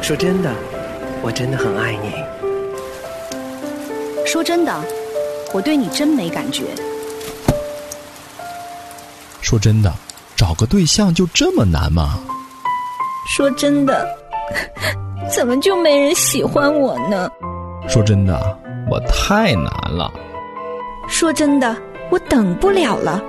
说真的，我真的很爱你。 说真的，我对你真没感觉。 说真的，找个对象就这么难吗？ 说真的，怎么就没人喜欢我呢？ 说真的，我太难了。 说真的，我等不了了。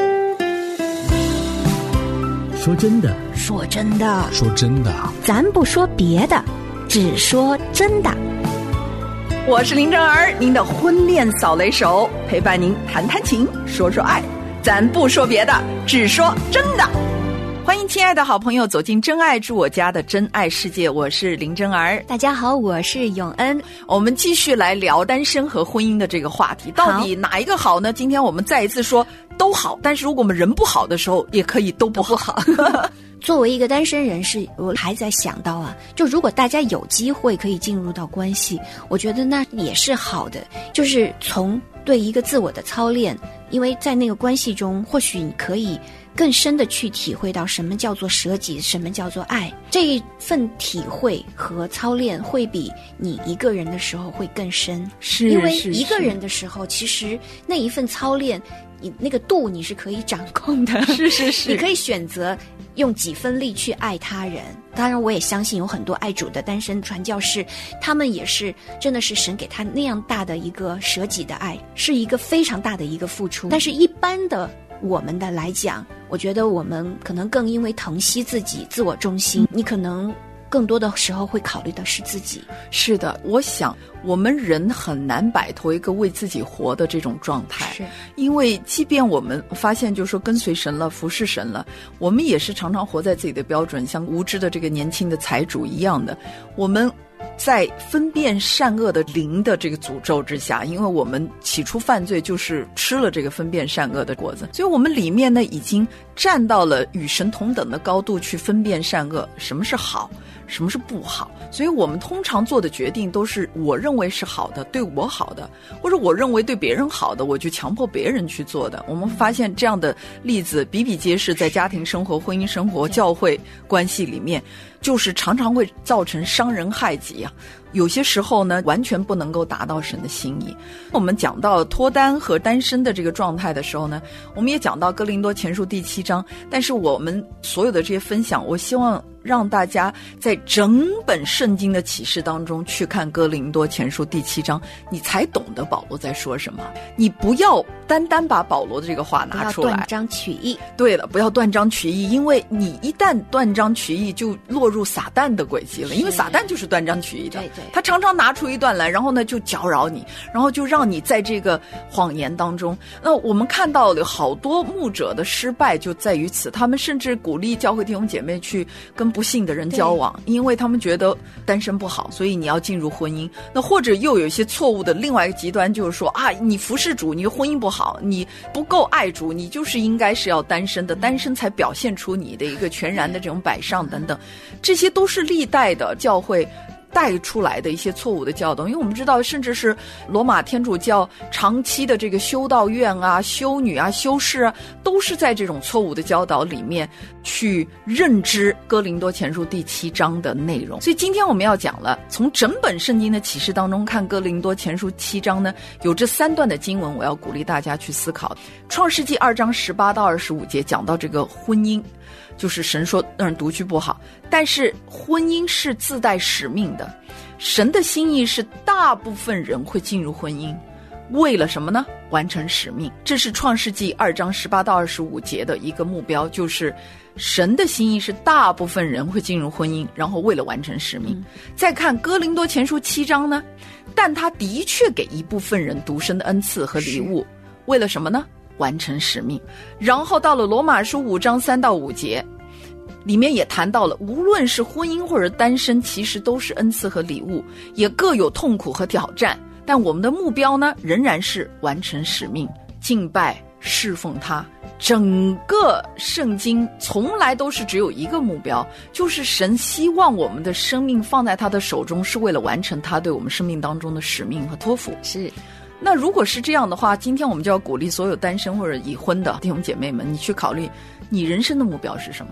说真的， 说真的， 说真的， 咱不说别的，只说真的。 我是林正儿，您的婚恋扫雷手，陪伴您谈谈情，说说爱，咱不说别的，只说真的。欢迎亲爱的好朋友走进真爱住我家的真爱世界，我是林真儿。 大家好，我是永恩。 我们继续来聊单身和婚姻的这个话题，到底哪一个好呢？今天我们再一次说都好，但是如果我们人不好的时候，也可以都不好。 作为一个单身人士，我还在想到啊，就如果大家有机会可以进入到关系，我觉得那也是好的，就是从对一个自我的操练，因为在那个关系中，或许你可以更深的去体会到什么叫做舍己，什么叫做爱。这一份体会和操练会比你一个人的时候会更深， 是因为一个人的时候，其实那一份操练，你那个度你是可以掌控的， 是你可以选择用几分力去爱他人。当然我也相信有很多爱主的单身传教士，他们也是真的是神给他那样大的一个舍己的爱，是一个非常大的一个付出。但是一般的我们的来讲，我觉得我们可能更因为疼惜自己，自我中心，你可能更多的时候会考虑的是自己。 是的，我想我们人很难摆脱一个为自己活的这种状态， 是因为即便我们发现就是说跟随神了，服侍神了，我们也是常常活在自己的标准，像无知的这个年轻的财主一样的，我们在分辨善恶的灵的这个诅咒之下，因为我们起初犯罪就是吃了这个分辨善恶的果子，所以我们里面呢已经站到了与神同等的高度去分辨善恶，什么是好，什么是不好。所以我们通常做的决定都是我认为是好的，对我好的，或者我认为对别人好的，我就强迫别人去做的。我们发现这样的例子比比皆是，在家庭生活、婚姻生活、教会关系里面，就是常常会造成伤人害己啊。有些时候呢，完全不能够达到神的心意。我们讲到脱单和单身的这个状态的时候呢，我们也讲到哥林多前书第7章，但是我们所有的这些分享，我希望让大家在整本圣经的启示当中去看哥林多前书第7章，你才懂得保罗在说什么。你不要单单把保罗的这个话拿出来， 不要断章取义。 对了，不要断章取义，因为你一旦断章取义，就落入撒旦的轨迹了。因为撒旦就是断章取义的， 对， 他常常拿出一段来，然后呢就搅扰你，然后就让你在这个谎言当中。那我们看到了好多牧者的失败就在于此，他们甚至鼓励教会弟兄姐妹去跟不信的人交往，因为他们觉得单身不好，所以你要进入婚姻。那或者又有一些错误的另外一个极端，就是说啊，你服侍主，你的婚姻不好，你不够爱主，你就是应该是要单身的，单身才表现出你的一个全然的这种摆上等等，这些都是历代的教会带出来的一些错误的教导。因为我们知道，甚至是罗马天主教长期的这个修道院啊、修女啊、修士啊，都是在这种错误的教导里面去认知哥林多前书第7章的内容。所以今天我们要讲了，从整本圣经的启示当中看哥林多前书7章呢，有这3段的经文，我要鼓励大家去思考。创世纪2章18到25节讲到这个婚姻，就是神说让人独居不好，但是婚姻是自带使命的。神的心意是大部分人会进入婚姻，为了什么呢？完成使命。这是创世纪2章18到25节的一个目标，就是神的心意是大部分人会进入婚姻，然后为了完成使命。再看哥林多前书7章呢，但他的确给一部分人独身的恩赐和礼物，为了什么呢？完成使命。然后到了罗马书5章3到5节，里面也谈到了，无论是婚姻或者单身，其实都是恩赐和礼物，也各有痛苦和挑战，但我们的目标呢，仍然是完成使命，敬拜侍奉他。整个圣经从来都是只有一个目标，就是神希望我们的生命放在他的手中，是为了完成他对我们生命当中的使命和托付。 是。 那如果是这样的话，今天我们就要鼓励所有单身或者已婚的弟兄姐妹们，你去考虑你人生的目标是什么。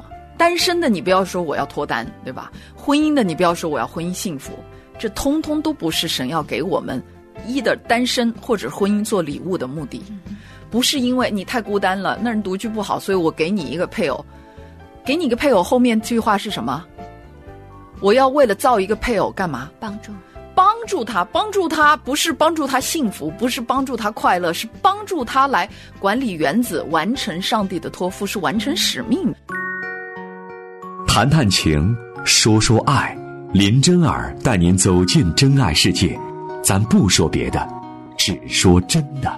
单身的你不要说我要脱单，对吧？婚姻的你不要说我要婚姻幸福，这通通都不是神要给我们的单身或者婚姻做礼物的目的。不是因为你太孤单了，那人独居不好，所以我给你一个配偶。给你一个配偶后面这句话是什么？我要为了造一个配偶干嘛？ 帮助他，不是帮助他幸福，不是帮助他快乐，是帮助他来管理原子，完成上帝的托付，是完成使命。 谈谈情，说说爱，林真儿带您走进真爱世界，咱不说别的，只说真的。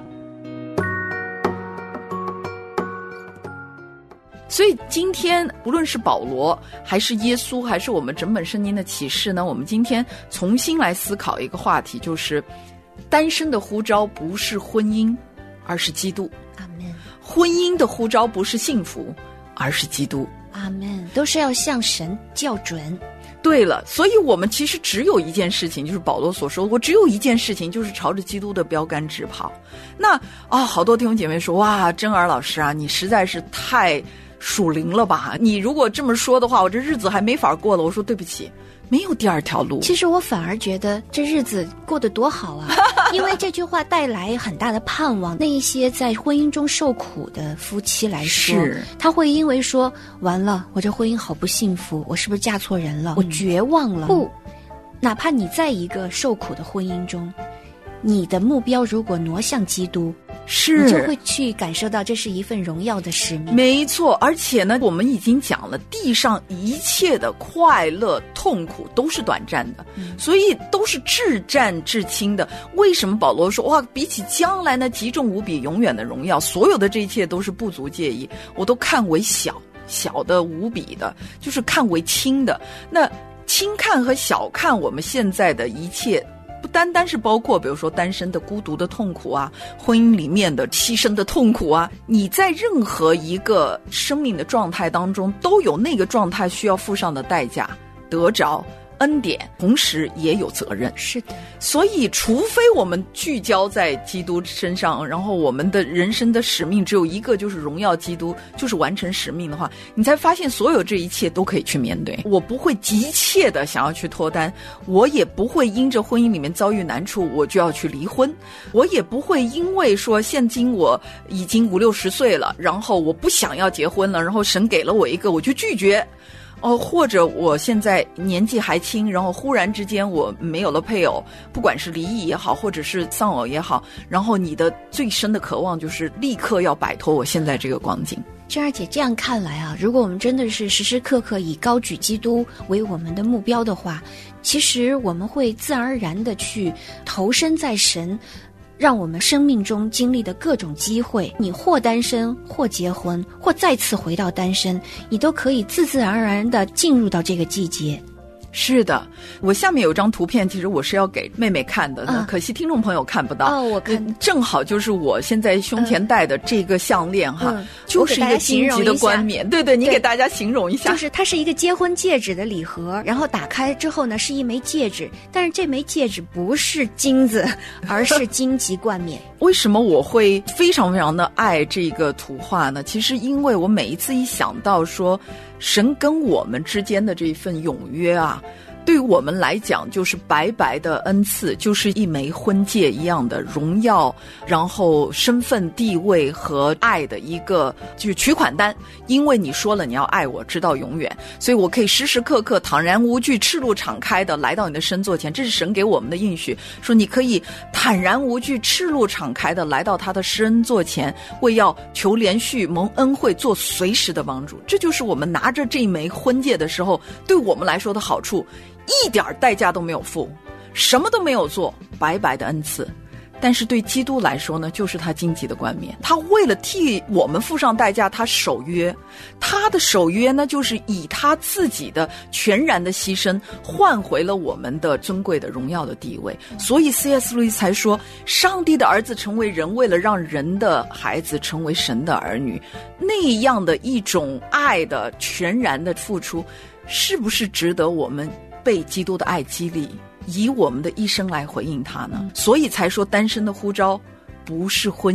所以今天不论是保罗还是耶稣还是我们整本圣经的启示呢，我们今天重新来思考一个话题，就是单身的呼召不是婚姻，而是基督。 阿们。 婚姻的呼召不是幸福，而是基督。 阿们。都是要向神校准。 对了，所以我们其实只有一件事情，就是保罗所说，我只有一件事情，就是朝着基督的标杆直跑。那好多弟兄姐妹说，哇，真儿老师啊，你实在是太属灵了吧，你如果这么说的话，我这日子还没法过了。我说对不起，没有第二条路。 其实我反而觉得这日子过得多好啊，因为这句话带来很大的盼望。那一些在婚姻中受苦的夫妻来说，他会因为说完了，我这婚姻好不幸福，我是不是嫁错人了，我绝望了。不，哪怕你在一个受苦的婚姻中，你的目标如果挪向基督，你就会去感受到这是一份荣耀的使命。 没错，而且呢，我们已经讲了，地上一切的快乐痛苦都是短暂的，所以都是至暂至轻的。为什么保罗说，哇，比起将来那极重无比永远的荣耀，所有的这一切都是不足介意，我都看为小的无比的，就是看为轻的。那轻看和小看我们现在的一切，不单单是包括比如说单身的孤独的痛苦啊，婚姻里面的牺牲的痛苦啊，你在任何一个生命的状态当中都有那个状态需要付上的代价，得着恩典，同时也有责任。 是的， 所以除非我们聚焦在基督身上，然后我们的人生的使命只有一个，就是荣耀基督，就是完成使命的话，你才发现所有这一切都可以去面对。我不会急切的想要去脱单，我也不会因着婚姻里面遭遇难处我就要去离婚，我也不会因为说现今我已经50、60岁了，然后我不想要结婚了，然后神给了我一个我就拒绝。或者我现在年纪还轻，然后忽然之间我没有了配偶，不管是离异也好，或者是丧偶也好，然后你的最深的渴望就是立刻要摆脱我现在这个光景。 珍儿姐，这样看来啊，如果我们真的是时时刻刻以高举基督为我们的目标的话，其实我们会自然而然的去投身在神让我们生命中经历的各种机会，你或单身，或结婚，或再次回到单身，你都可以自自然而然地进入到这个季节。 是的，我下面有张图片，其实我是要给妹妹看的，可惜听众朋友看不到。 我看正好就是我现在胸前戴的这个项链就是一个荆棘的冠冕。对，你给大家形容一下。 就是它是一个结婚戒指的礼盒，然后打开之后呢是一枚戒指，但是这枚戒指不是金子，而是荆棘冠冕。 为什么我会非常非常的爱这个图画呢？其实因为我每一次一想到说神跟我们之间的这一份永约啊，对于我们来讲就是白白的恩赐，就是一枚婚戒一样的荣耀，然后身份地位和爱的一个就是取款单。因为你说了你要爱我直到永远，所以我可以时时刻刻坦然无惧赤露敞开的来到你的身座前，这是神给我们的应许，说你可以坦然无惧赤露敞开的来到他的施恩座前，为要求连续蒙恩惠做随时的帮助。这就是我们拿着这枚婚戒的时候对我们来说的好处，一点代价都没有付，什么都没有做，白白的恩赐。但是对基督来说呢，就是他荆棘的冠冕，他为了替我们付上代价，他守约，他的守约呢，就是以他自己的全然的牺牲换回了我们的尊贵的荣耀的地位。所以 C.S. 路易才说，上帝的儿子成为人，为了让人的孩子成为神的儿女，那样的一种爱的全然的付出，是不是值得我们被基督的爱激励，以我们的一生来回应他呢？所以才说单身的呼召不是婚姻，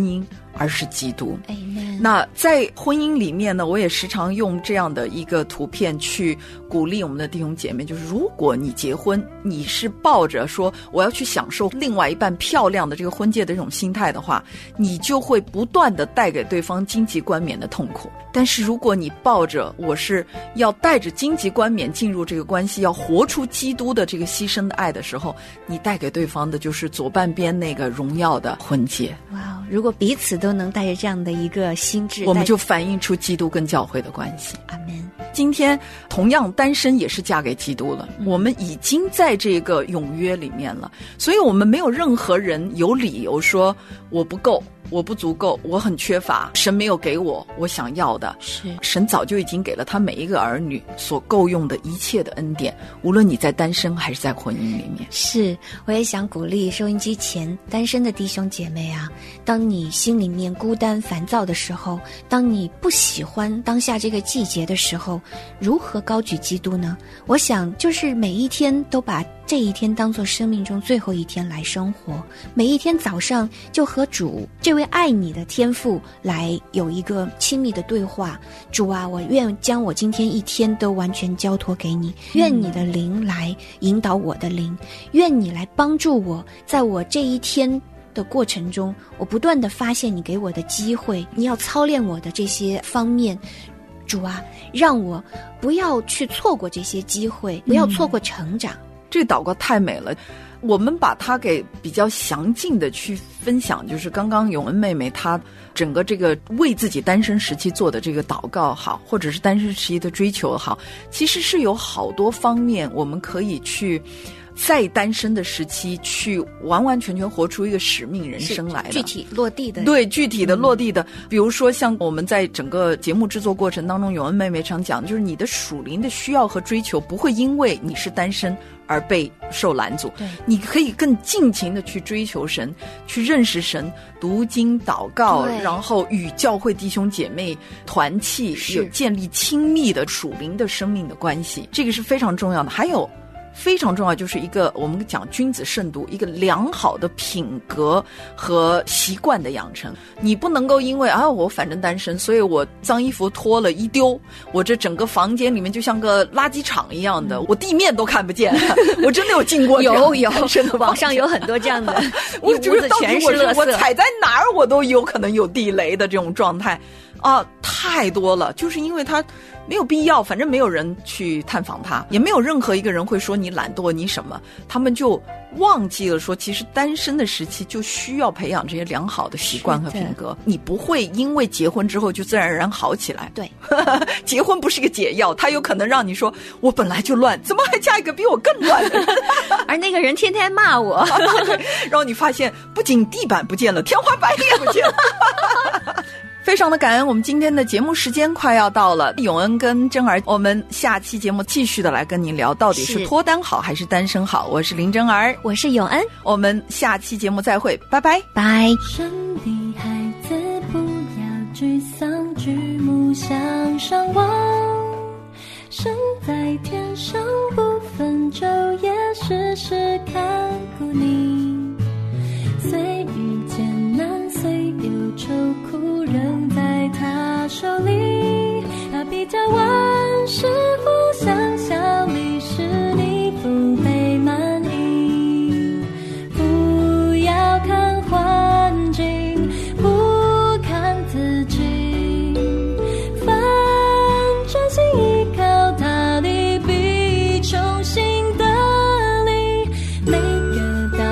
而是基督。 Amen。 那在婚姻里面呢，我也时常用这样的一个图片去鼓励我们的弟兄姐妹，就是如果你结婚，你是抱着说我要去享受另外一半漂亮的这个婚戒的这种心态的话，你就会不断的带给对方荆棘冠冕的痛苦。但是如果你抱着我是要带着荆棘冠冕进入这个关系，要活出基督的这个牺牲的爱的时候，你带给对方的就是左半边那个荣耀的婚戒。 哇，如果彼此都能带着这样的一个心智， 我们就反映出基督跟教会的关系。 阿们。 今天同样单身也是嫁给基督了，我们已经在这个永约里面了，所以我们没有任何人有理由说我不够，我不足够，我很缺乏，神没有给我想要的。 是， 神早就已经给了他每一个儿女所够用的一切的恩典，无论你在单身还是在婚姻里面。 是，我也想鼓励收音机前单身的弟兄姐妹啊，当你心里面孤单烦躁的时候，当你不喜欢当下这个季节的时候，如何高举基督呢？我想就是每一天都把这一天当作生命中最后一天来生活，每一天早上就和主这位爱你的天父来有一个亲密的对话。主啊，我愿将我今天一天都完全交托给你，愿你的灵来引导我的灵，愿你来帮助我，在我这一天的过程中，我不断地发现你给我的机会，你要操练我的这些方面。主啊，让我不要去错过这些机会，不要错过成长。 这祷告太美了，我们把它给比较详尽的去分享，就是刚刚永恩妹妹她整个这个为自己单身时期做的这个祷告好，或者是单身时期的追求好，其实是有好多方面我们可以去在单身的时期去完完全全活出一个使命人生来的， 具体落地的。 对，具体的落地的，比如说像我们在整个节目制作过程当中，永恩妹妹常讲，就是你的属灵的需要和追求不会因为你是单身而被受拦阻， 对， 你可以更尽情的去追求神，去认识神，读经祷告，然后与教会弟兄姐妹团契，有建立亲密的属灵的生命的关系，这个是非常重要的。还有非常重要，就是一个我们讲君子慎独，一个良好的品格和习惯的养成。你不能够因为我反正单身，所以我脏衣服脱了一丢，我这整个房间里面就像个垃圾场一样的，我地面都看不见。我真的有进过有网上有很多这样的我觉得全是垃圾， 我踩在哪儿我都有可能有地雷的这种状态啊，太多了。就是因为他没有必要，反正没有人去探访他，也没有任何一个人会说你懒惰你什么，他们就忘记了说其实单身的时期就需要培养这些良好的习惯和品格。你不会因为结婚之后就自然而然好起来， 对结婚不是个解药，它有可能让你说我本来就乱，怎么还嫁一个比我更乱的人而那个人天天骂我然后你发现不仅地板不见了，天花板也不见了非常的感恩，我们今天的节目时间快要到了，永恩跟珍儿，我们下期节目继续的来跟您聊到底是脱单好还是单身好。我是林珍儿， 我是永恩， 我们下期节目再会，拜拜拜。 生的孩子不要沮丧，举目向上望，身在天上不分昼夜，时时看顾你，虽遇艰难虽有愁苦，仍在他手里，他比较万事互相效力，使你福杯满溢。不要看环境，不看自己，反专心依靠他的必重新的你，每个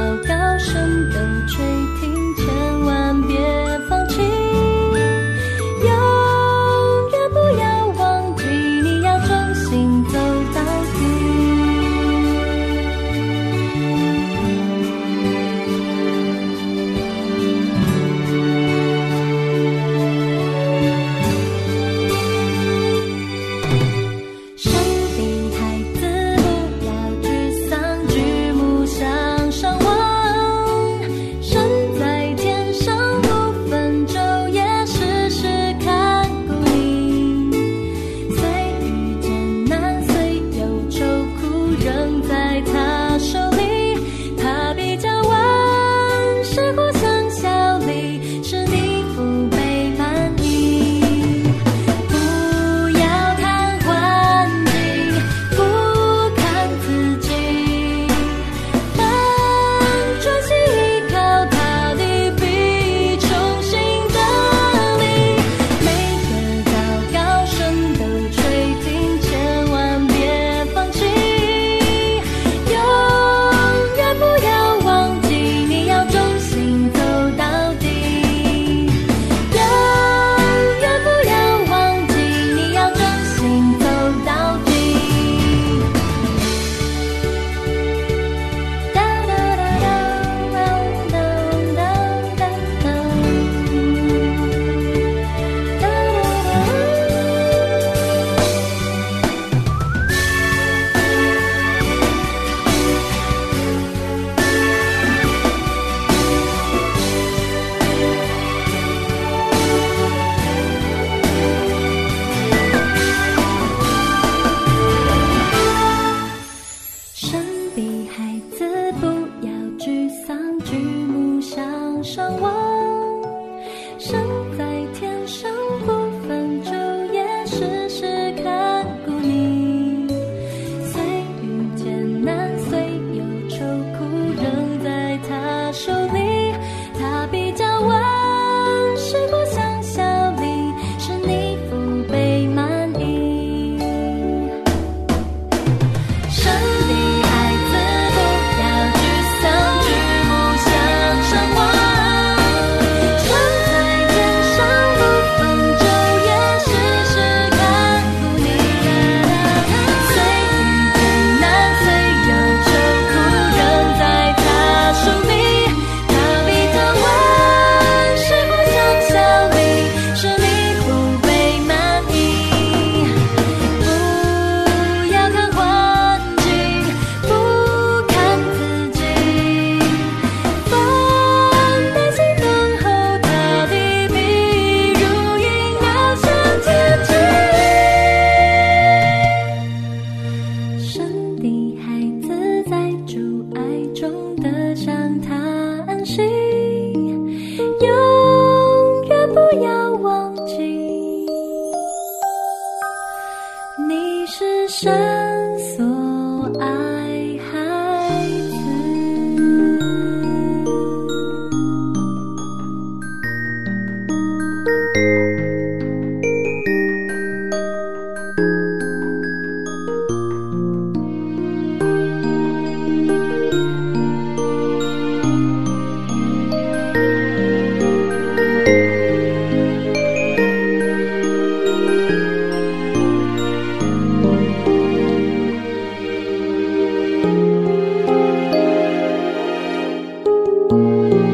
我。